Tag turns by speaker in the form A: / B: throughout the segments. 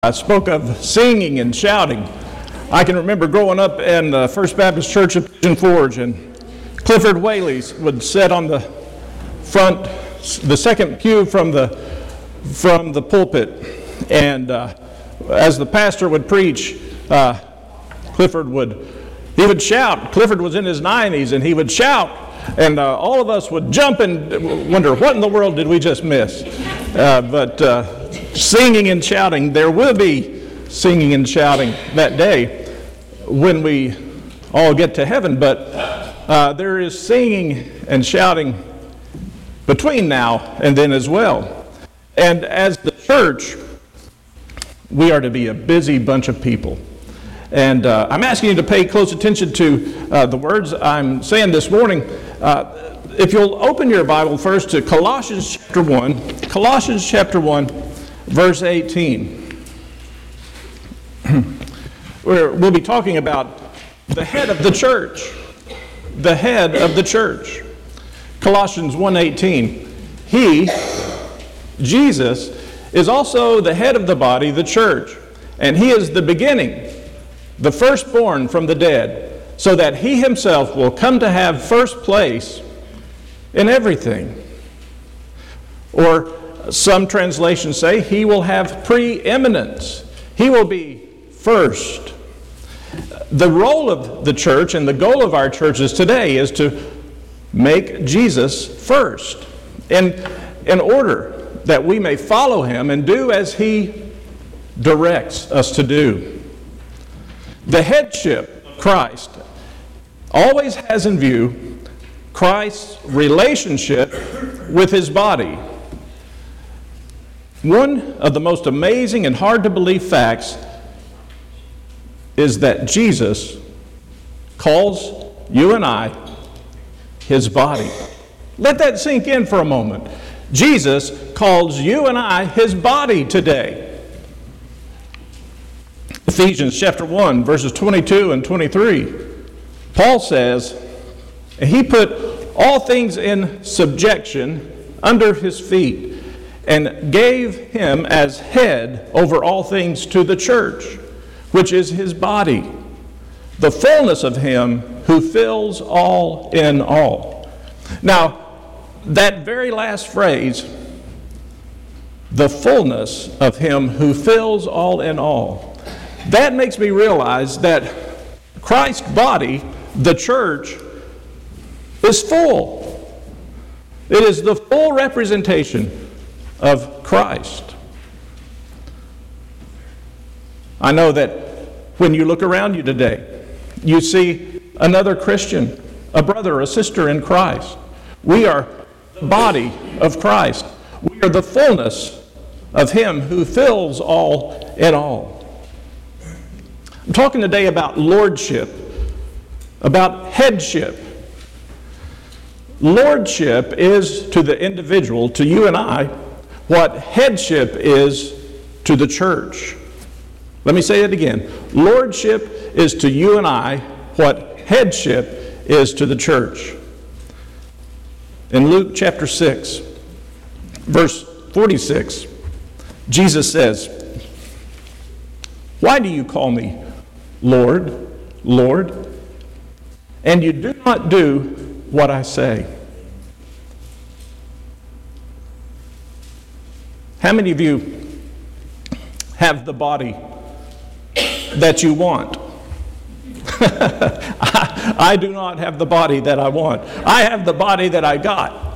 A: I spoke of singing and shouting. I can remember growing up in the First Baptist Church of Pigeon Forge, and Clifford Whaley would sit on the front, the second pew from the pulpit, and as the pastor would preach, Clifford would shout. Clifford was in his 90s, and he would shout, and all of us would jump and wonder, what in the world did we just miss? But singing and shouting, there will be singing and shouting that day when we all get to heaven, but there is singing and shouting between now and then as well. And as the church, we are to be a busy bunch of people. And I'm asking you to pay close attention to the words I'm saying this morning. If you'll open your Bible first to Colossians chapter 1, verse 18. We'll be talking about the head of the church. The head of the church. Colossians 1:18. He, Jesus, is also the head of the body, the church, and he is the beginning, the firstborn from the dead, so that he himself will come to have first place in everything. Or some translations say he will have preeminence. He will be first. The role of the church and the goal of our churches today is to make Jesus first, in order that we may follow him and do as he directs us to do. The headship of Christ always has in view Christ's relationship with his body. One of the most amazing and hard to believe facts is that Jesus calls you and I his body. Let that sink in for a moment. Jesus calls you and I his body today. Ephesians chapter 1, verses 22 and 23. Paul says, he put all things in subjection under his feet and gave him as head over all things to the church, which is his body, the fullness of him who fills all in all. Now, that very last phrase, the fullness of him who fills all in all, that makes me realize that Christ's body, the church, is full. It is the full representation of Christ. I know that when you look around you today, you see another Christian, a brother, a sister in Christ. We are the body of Christ. We are the fullness of him who fills all in all. I'm talking today about lordship, about headship. Lordship is to the individual, to you and I, what headship is to the church. Let me say it again. Lordship is to you and I what headship is to the church. In Luke chapter 6, verse 46, Jesus says, "Why do you call me Lord, Lord, and you do not do what I say?" How many of you have the body that you want? I do not have the body that I want. I have the body that I got.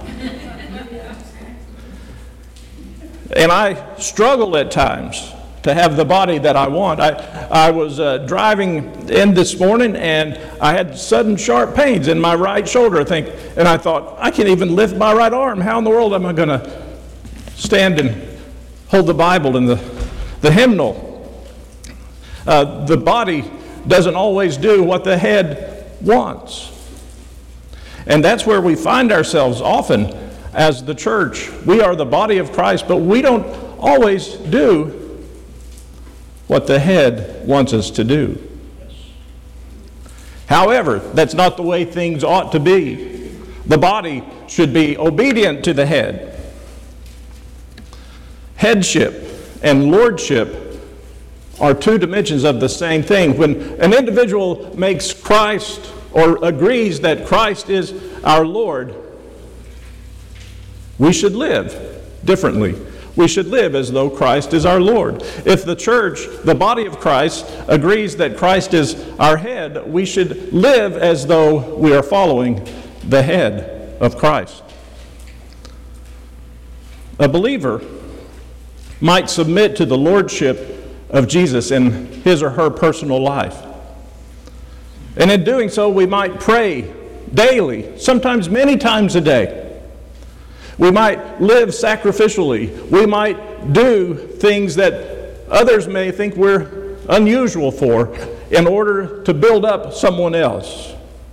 A: And I struggle at times to have the body that I want. I was driving in this morning, and I had sudden sharp pains in my right shoulder, and I thought, I can't even lift my right arm. How in the world am I going to stand and hold the Bible and the hymnal? The body doesn't always do what the head wants. And that's where we find ourselves often as the church. We are the body of Christ, but we don't always do what the head wants us to do. However, that's not the way things ought to be. The body should be obedient to the head. Headship and lordship are two dimensions of the same thing. When an individual makes Christ or agrees that Christ is our Lord, we should live differently. We should live as though Christ is our Lord. If the church, the body of Christ, agrees that Christ is our head, we should live as though we are following the head of Christ. A believer might submit to the lordship of Jesus in his or her personal life. And in doing so, we might pray daily, sometimes many times a day. We might live sacrificially. We might do things that others may think we're unusual for in order to build up someone else.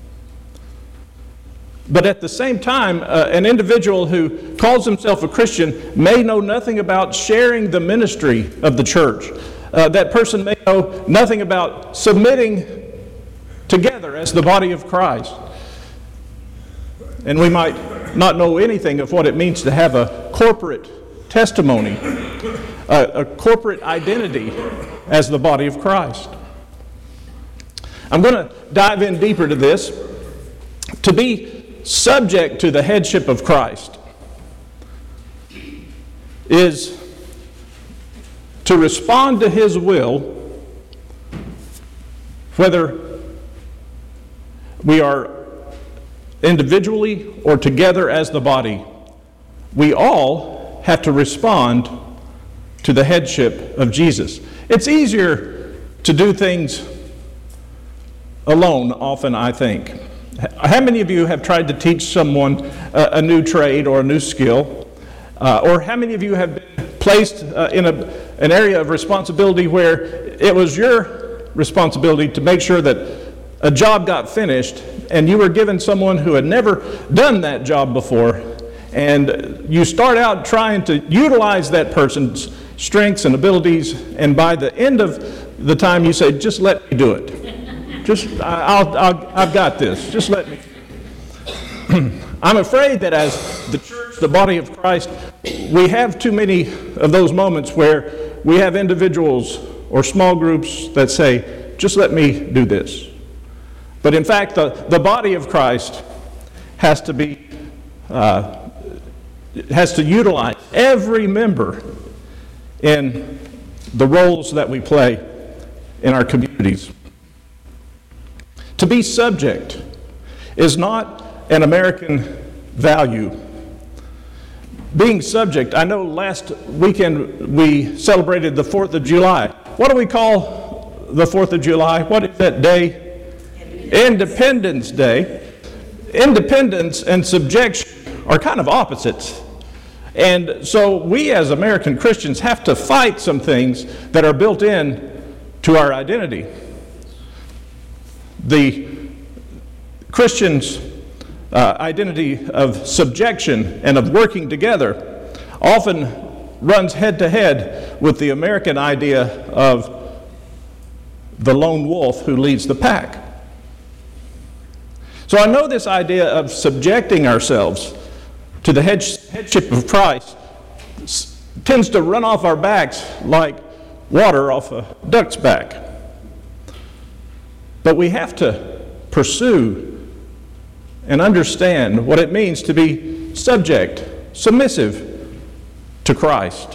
A: But at the same time, an individual who calls himself a Christian may know nothing about sharing the ministry of the church. That person may know nothing about submitting together as the body of Christ. And we might not know anything of what it means to have a corporate testimony, a corporate identity as the body of Christ. I'm going to dive in deeper to this. To be subject to the headship of Christ is to respond to His will, whether we are individually or together as the body. We all have to respond to the headship of Jesus. It's easier to do things alone, often, I think. How many of you have tried to teach someone a new trade or a new skill? Or how many of you have been placed in an area of responsibility where it was your responsibility to make sure that a job got finished, and you were given someone who had never done that job before, and you start out trying to utilize that person's strengths and abilities, and by the end of the time you say, just let me do it. I've got this. Just let me. I'm afraid that as the church, the body of Christ, we have too many of those moments where we have individuals or small groups that say, just let me do this. But in fact, the body of Christ has to utilize every member in the roles that we play in our communities. To be subject is not an American value. Being subject, I know last weekend we celebrated the 4th of July. What do we call the 4th of July? What is that day? Independence Day. Independence and subjection are kind of opposites. And so we as American Christians have to fight some things that are built in to our identity. The Christian's identity of subjection and of working together often runs head to head with the American idea of the lone wolf who leads the pack. So I know this idea of subjecting ourselves to the headship of Christ tends to run off our backs like water off a duck's back. But we have to pursue and understand what it means to be submissive to Christ.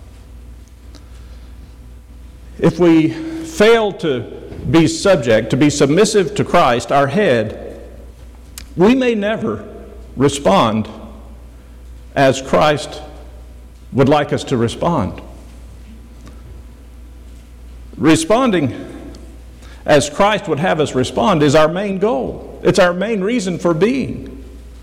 A: If we fail to be submissive to Christ, our head, we may never respond as Christ would like us to respond. Responding as Christ would have us respond is our main goal. It's our main reason for being.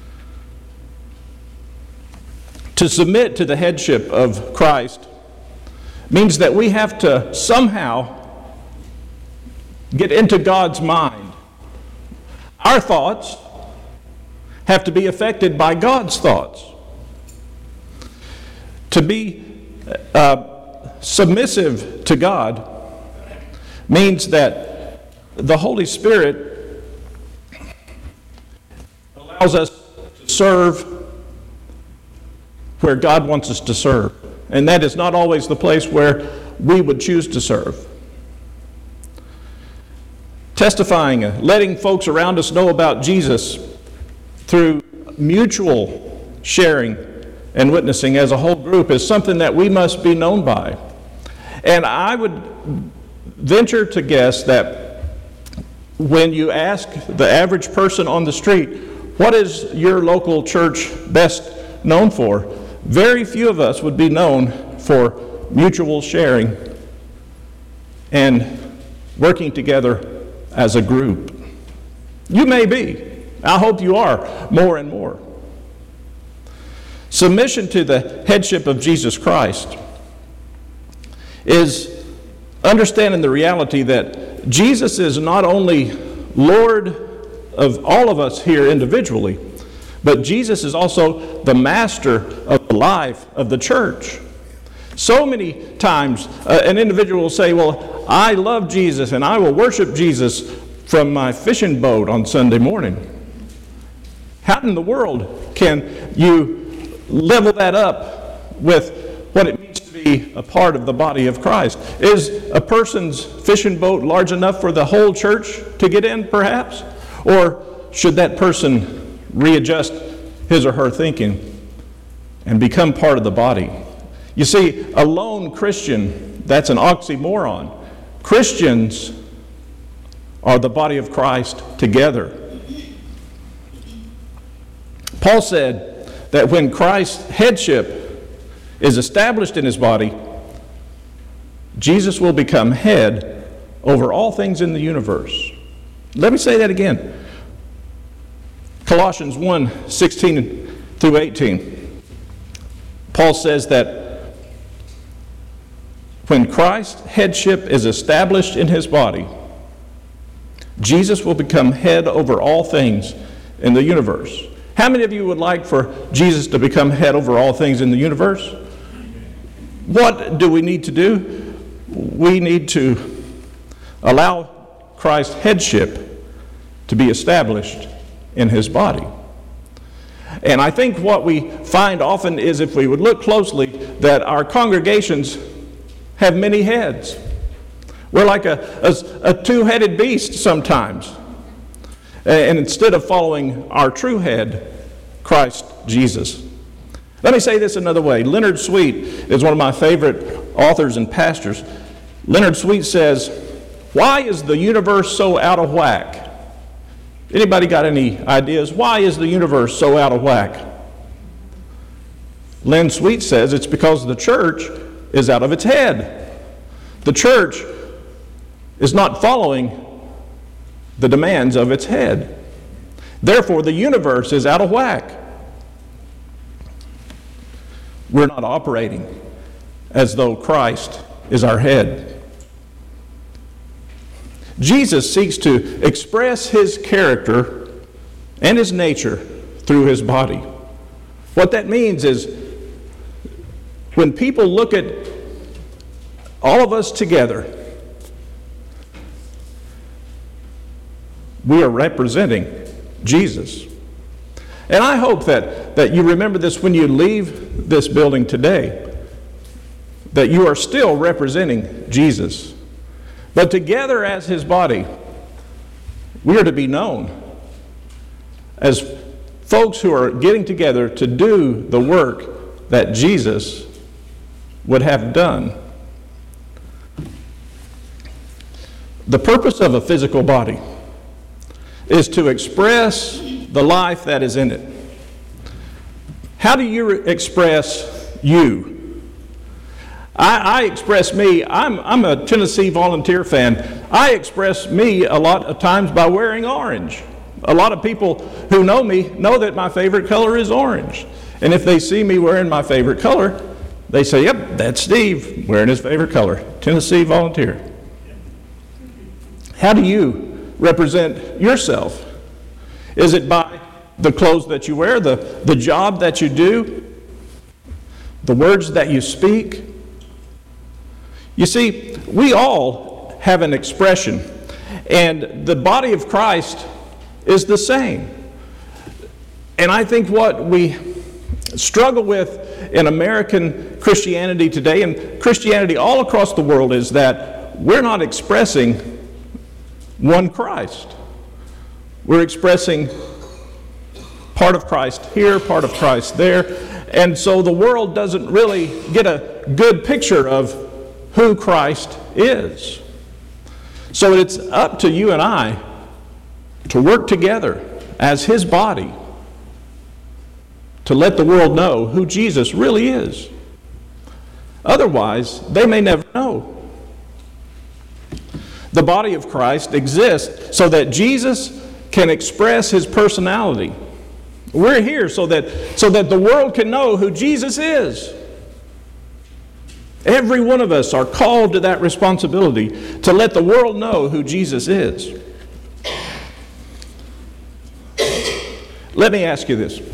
A: To submit to the headship of Christ means that we have to somehow get into God's mind. Our thoughts have to be affected by God's thoughts. To be submissive to God means that the Holy Spirit allows us to serve where God wants us to serve. And that is not always the place where we would choose to serve. testifying, letting folks around us know about Jesus through mutual sharing and witnessing as a whole group is something that we must be known by. And I would venture to guess that when you ask the average person on the street, what is your local church best known for? Very few of us would be known for mutual sharing and working together as a group. You may be. I hope you are more and more. Submission to the headship of Jesus Christ is understanding the reality that Jesus is not only Lord of all of us here individually, but Jesus is also the master of the life of the church. So many times an individual will say, well, I love Jesus and I will worship Jesus from my fishing boat on Sunday morning. How in the world can you level that up with what it means to be a part of the body of Christ? Is a person's fishing boat large enough for the whole church to get in, perhaps? Or should that person readjust his or her thinking and become part of the body? You see, a lone Christian, that's an oxymoron. Christians are the body of Christ together. Paul said that when Christ's headship is established in his body, Jesus will become head over all things in the universe. Let me say that again. Colossians 1:16 through 18. Paul says that when Christ's headship is established in his body, Jesus will become head over all things in the universe. How many of you would like for Jesus to become head over all things in the universe? What do we need to do? We need to allow Christ's headship to be established in his body. And I think what we find often is, if we would look closely, that our congregations have many heads. We're like a two-headed beast sometimes. And instead of following our true head, Christ Jesus. Let me say this another way. Leonard Sweet is one of my favorite authors and pastors. Leonard Sweet says, why is the universe so out of whack? Anybody got any ideas? Why is the universe so out of whack? Len Sweet says it's because the church is out of its head. The church is not following the demands of its head. Therefore, the universe is out of whack. We're not operating as though Christ is our head. Jesus seeks to express his character and his nature through his body. What that means is, when people look at all of us together, we are representing Jesus. And I hope that you remember this when you leave this building today, that you are still representing Jesus. But together as his body, we are to be known as folks who are getting together to do the work that Jesus would have done. The purpose of a physical body is to express the life that is in it. How do you express you? I express me. I'm a Tennessee Volunteer fan. I express me a lot of times by wearing orange. A lot of people who know me know that my favorite color is orange. And if they see me wearing my favorite color, they say, yep, that's Steve wearing his favorite color, Tennessee Volunteer. How do you represent yourself? Is it by the clothes that you wear, the job that you do, the words that you speak? You see, we all have an expression, and the body of Christ is the same. And I think what we struggle with in American Christianity today, and Christianity all across the world, is that we're not expressing one Christ. We're expressing part of Christ here, part of Christ there. And so the world doesn't really get a good picture of who Christ is. So it's up to you and I to work together as His body to let the world know who Jesus really is. Otherwise, they may never know. The body of Christ exists so that Jesus can express His personality. We're here so that the world can know who Jesus is. Every one of us are called to that responsibility to let the world know who Jesus is. Let me ask you this.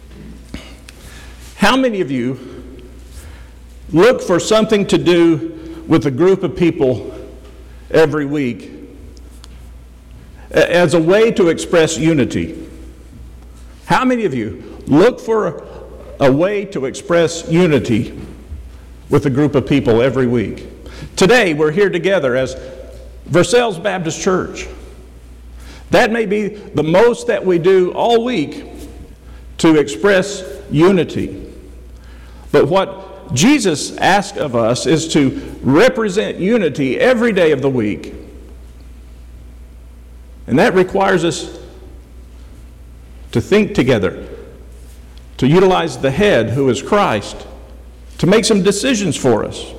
A: How many of you look for something to do with a group of people every week as a way to express unity? How many of you look for a way to express unity with a group of people every week? Today, we're here together as Versailles Baptist Church. That may be the most that we do all week to express unity. But what Jesus asks of us is to represent unity every day of the week. And that requires us to think together, to utilize the head, who is Christ, to make some decisions for us.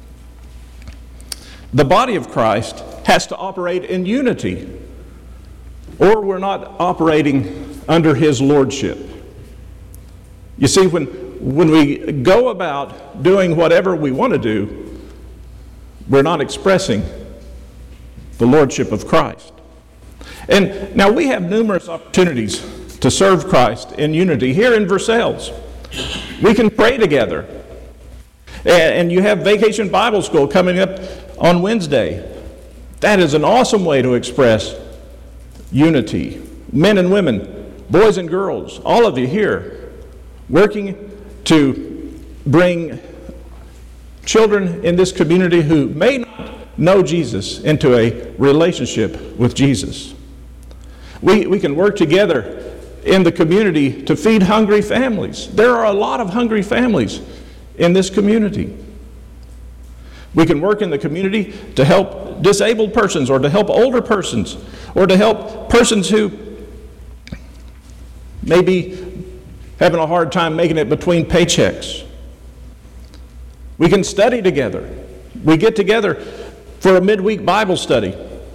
A: The body of Christ has to operate in unity, or we're not operating under His lordship. You see, when we go about doing whatever we want to do, we're not expressing the lordship of Christ. And now we have numerous opportunities to serve Christ in unity here in Versailles. We can pray together. And you have Vacation Bible School coming up on Wednesday. That is an awesome way to express unity. Men and women, boys and girls, all of you here, working to bring children in this community who may not know Jesus into a relationship with Jesus. We can work together in the community to feed hungry families. There are a lot of hungry families in this community. We can work in the community to help disabled persons, or to help older persons, or to help persons who may be having a hard time making it between paychecks. We can study together. We get together for a midweek Bible study.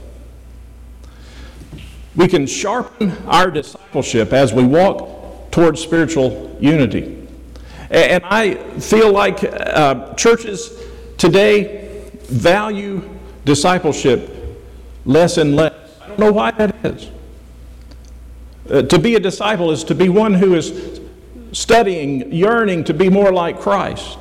A: We can sharpen our discipleship as we walk towards spiritual unity. And I feel like churches today value discipleship less and less. I don't know why that is. To be a disciple is to be one who is studying, yearning to be more like Christ.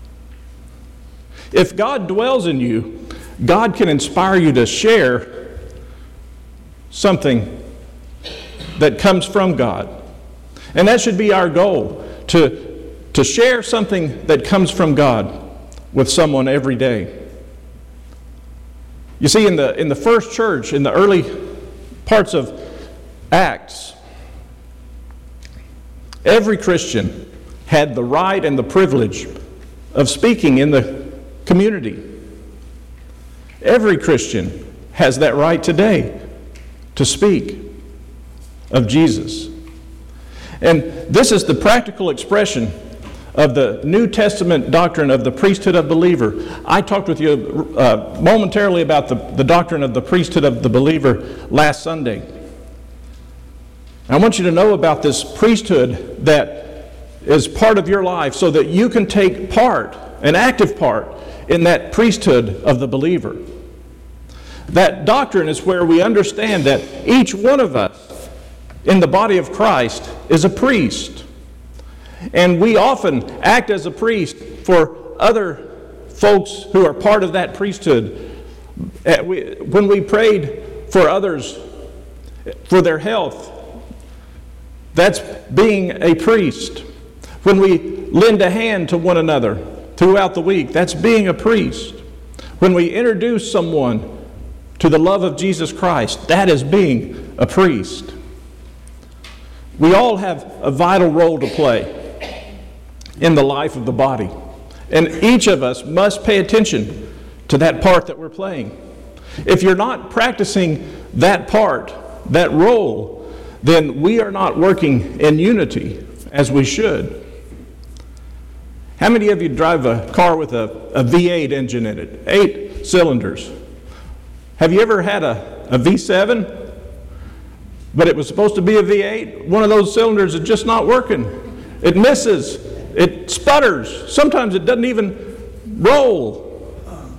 A: If God dwells in you, God can inspire you to share something that comes from God. And that should be our goal, to share something that comes from God with someone every day. You see, in the first church, in the early parts of Acts, every Christian had the right and the privilege of speaking in the community. Every Christian has that right today to speak of Jesus. And this is the practical expression of the New Testament doctrine of the priesthood of the believer. I talked with you momentarily about the doctrine of the priesthood of the believer last Sunday. I want you to know about this priesthood that is part of your life so that you can take part, an active part, in that priesthood of the believer. That doctrine is where we understand that each one of us in the body of Christ is a priest. And we often act as a priest for other folks who are part of that priesthood. When we prayed for others, for their health, that's being a priest. When we lend a hand to one another throughout the week, that's being a priest. When we introduce someone to the love of Jesus Christ. That is being a priest. We all have a vital role to play in the life of the body. And each of us must pay attention to that part that we're playing. If you're not practicing that part, that role, then we are not working in unity as we should. How many of you drive a car with a V8 engine in it? 8 cylinders. Have you ever had a V7? But it was supposed to be a V8. One of those cylinders is just not working. It misses. It sputters. Sometimes it doesn't even roll.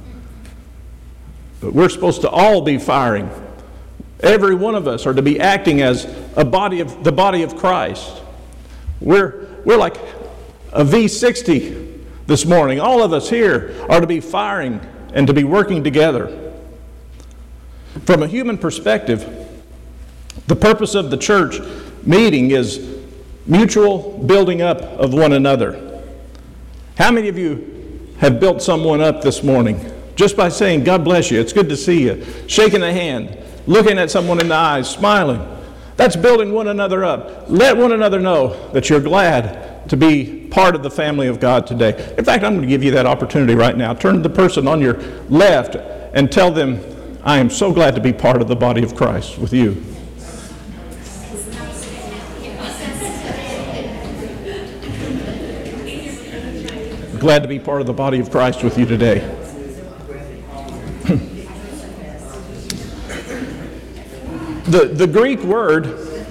A: But we're supposed to all be firing. Every one of us are to be acting as the body of Christ. We're like a V60 this morning. All of us here are to be firing and to be working together. From a human perspective, the purpose of the church meeting is mutual building up of one another. How many of you have built someone up this morning just by saying, God bless you, it's good to see you, shaking a hand, looking at someone in the eyes, smiling? That's building one another up. Let one another know that you're glad to be part of the family of God today. In fact, I'm going to give you that opportunity right now. Turn to the person on your left and tell them, I am so glad to be part of the body of Christ with you. Glad to be part of the body of Christ with you today. The Greek word,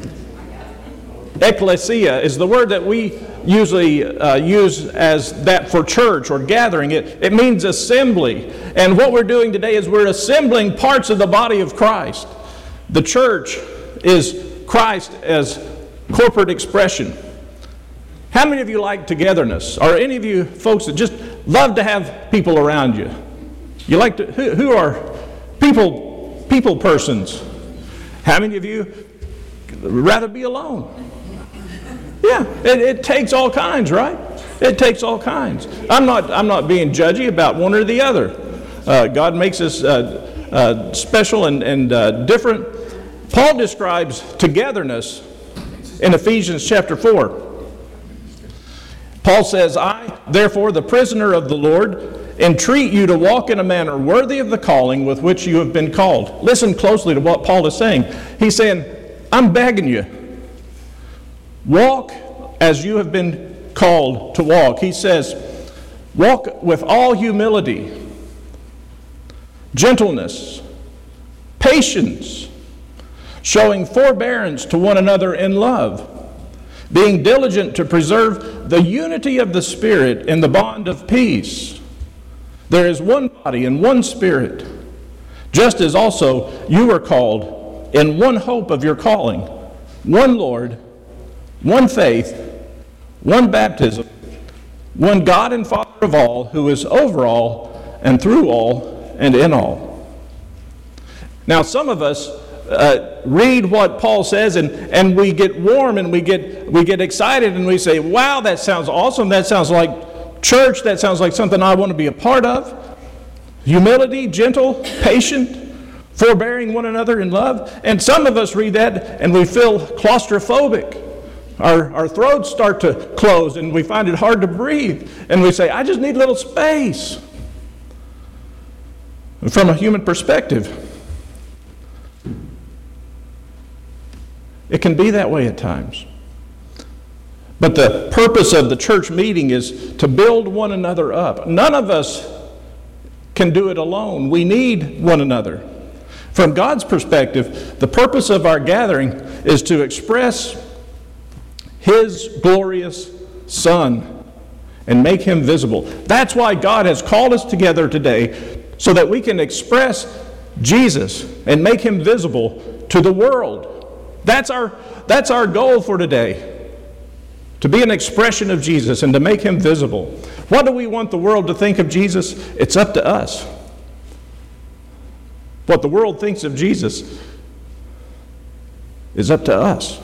A: ekklesia, is the word that we usually use as that for church or gathering. It means assembly. And what we're doing today is we're assembling parts of the body of Christ. The church is Christ as corporate expression. How many of you like togetherness? Are any of you folks that just love to have people around you? You like to, who are people persons? How many of you would rather be alone? Yeah, it takes all kinds, right? It takes all kinds. I'm not being judgy about one or the other. God makes us special and different. Paul describes togetherness in Ephesians chapter 4. Paul says, I, therefore, the prisoner of the Lord, entreat you to walk in a manner worthy of the calling with which you have been called. Listen closely to what Paul is saying. He's saying, I'm begging you, walk as you have been called to walk. He says, walk with all humility, gentleness, patience, showing forbearance to one another in love, being diligent to preserve the unity of the Spirit in the bond of peace. There is one body and one Spirit, just as also you were called in one hope of your calling, one Lord, one faith, one baptism, one God and Father of all, who is over all and through all and in all. Now, some of us read what Paul says and we get warm and we get excited and we say, wow, that sounds awesome. That sounds like church. That sounds like something I want to be a part of. Humility, gentle, patient, forbearing one another in love. And some of us read that and we feel claustrophobic. Our throats start to close and we find it hard to breathe. And we say, I just need a little space. From a human perspective, it can be that way at times. But the purpose of the church meeting is to build one another up. None of us can do it alone. We need one another. From God's perspective, the purpose of our gathering is to express His glorious Son and make Him visible. That's why God has called us together today, so that we can express Jesus and make Him visible to the world. That's our goal for today, to be an expression of Jesus and to make Him visible. What do we want the world to think of Jesus? It's up to us. What the world thinks of Jesus is up to us.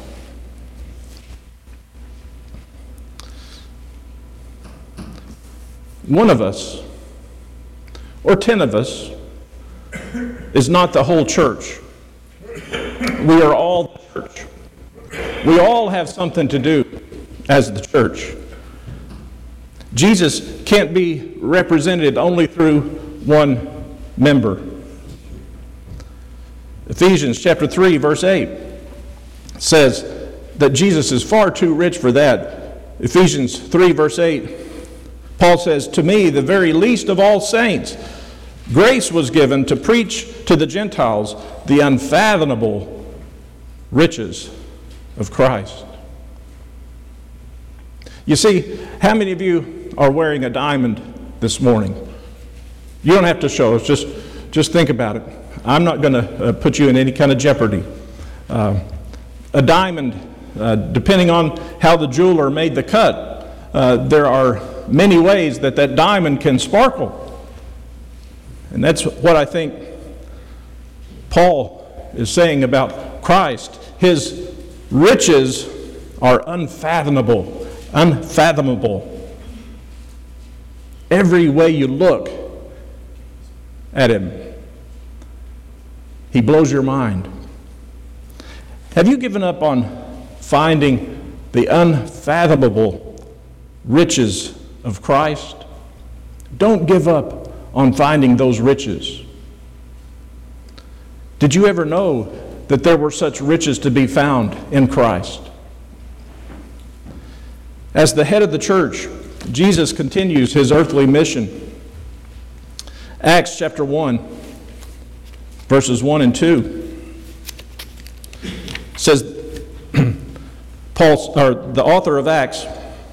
A: One of us, or 10 of us, is not the whole church. We are all the church. We all have something to do as the church. Jesus can't be represented only through one member. Ephesians chapter 3, verse 8 says that Jesus is far too rich for that. Ephesians 3, verse 8, Paul says, "To me, the very least of all saints, grace was given to preach to the Gentiles the unfathomable riches of Christ." You see, how many of you are wearing a diamond this morning? You don't have to show us, just think about it. I'm not going to put you in any kind of jeopardy. A diamond, depending on how the jeweler made the cut, there are many ways that diamond can sparkle. And that's what I think Paul is saying about Christ. His riches are unfathomable. Every way you look at him, he blows your mind. Have you given up on finding the unfathomable riches of Christ? Don't give up on finding those riches. Did you ever know that there were such riches to be found in Christ? As the head of the church, Jesus continues his earthly mission. Acts chapter 1, verses 1 and 2 says, the author of Acts,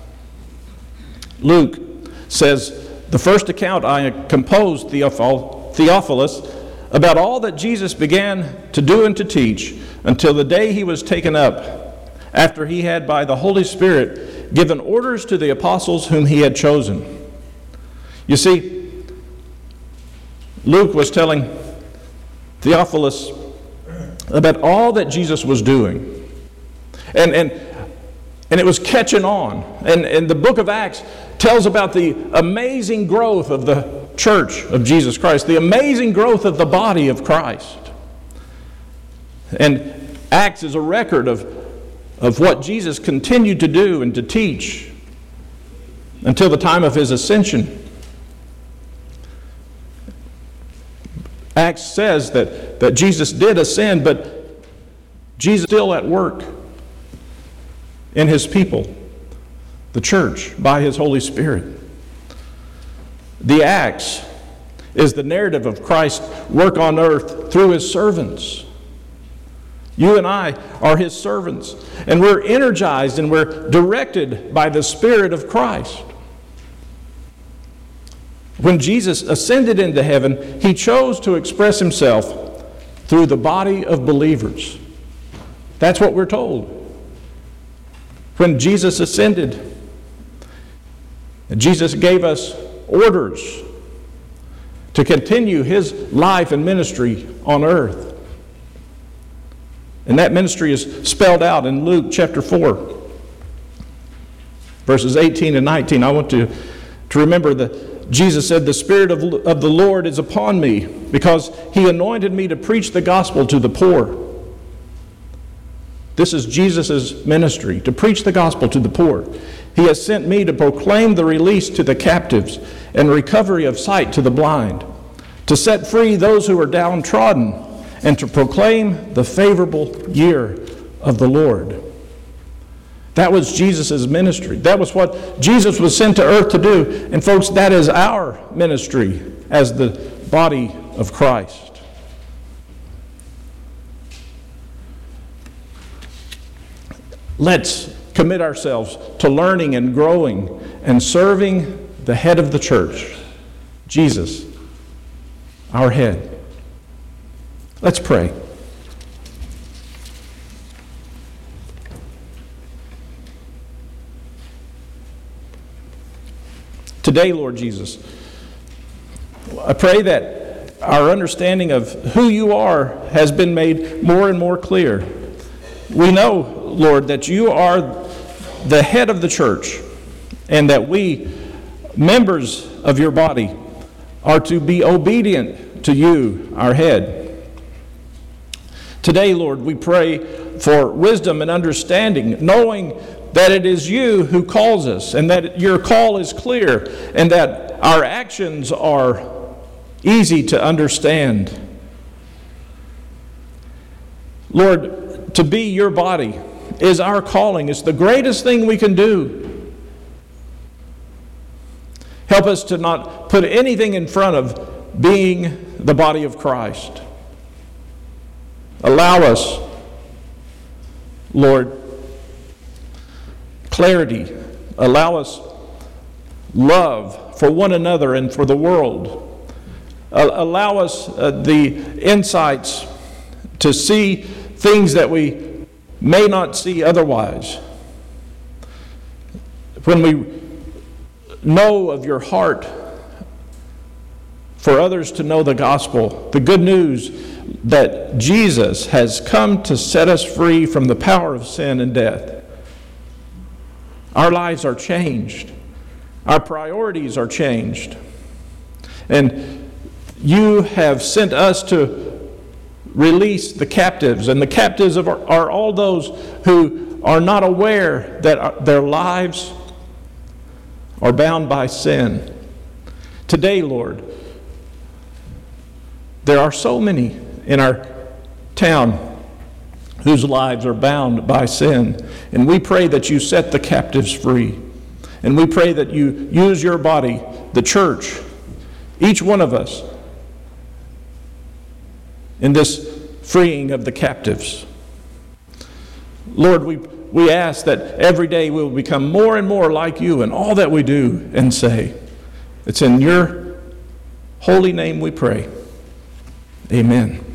A: Luke, says, "The first account I composed, Theophilus, about all that Jesus began to do and to teach until the day he was taken up, after he had by the Holy Spirit given orders to the apostles whom he had chosen." You see, Luke was telling Theophilus about all that Jesus was doing. And it was catching on. And the book of Acts tells about the amazing growth of the church of Jesus Christ, the amazing growth of the body of Christ. And Acts is a record of what Jesus continued to do and to teach until the time of his ascension. Acts says that Jesus did ascend, but Jesus is still at work in his people, the church, by his Holy Spirit. The Acts is the narrative of Christ's work on earth through his servants. You and I are his servants, and we're energized and we're directed by the Spirit of Christ. When Jesus ascended into heaven, he chose to express himself through the body of believers. That's what we're told. When Jesus ascended, Jesus gave us orders to continue his life and ministry on earth. And that ministry is spelled out in Luke chapter 4, verses 18 and 19. I want to remember that Jesus said, "The Spirit of the Lord is upon me, because he anointed me to preach the gospel to the poor." This is Jesus' ministry, to preach the gospel to the poor. "He has sent me to proclaim the release to the captives and recovery of sight to the blind, to set free those who are downtrodden, and to proclaim the favorable year of the Lord." That was Jesus' ministry. That was what Jesus was sent to earth to do. And folks, that is our ministry as the body of Christ. Let's commit ourselves to learning and growing and serving the head of the church, Jesus, our head. Let's pray. Today, Lord Jesus, I pray that our understanding of who you are has been made more and more clear. We know, Lord, that you are the head of the church, and that we, members of your body, are to be obedient to you, our head. Today, Lord, we pray for wisdom and understanding, knowing that it is you who calls us, and that your call is clear, and that our actions are easy to understand. Lord, to be your body is our calling. It's the greatest thing we can do. Help us to not put anything in front of being the body of Christ. Allow us, Lord, clarity. Allow us love for one another and for the world. Allow us the insights to see things that we may not see otherwise. When we know of your heart for others to know the gospel, the good news that Jesus has come to set us free from the power of sin and death. Our lives are changed. Our priorities are changed. And you have sent us to release the captives. And the captives are all those who are not aware that their lives are bound by sin. Today, Lord, there are so many in our town whose lives are bound by sin. And we pray that you set the captives free. And we pray that you use your body, the church, each one of us, in this freeing of the captives. Lord, we ask that every day we will become more and more like you in all that we do and say. It's in your holy name we pray. Amen.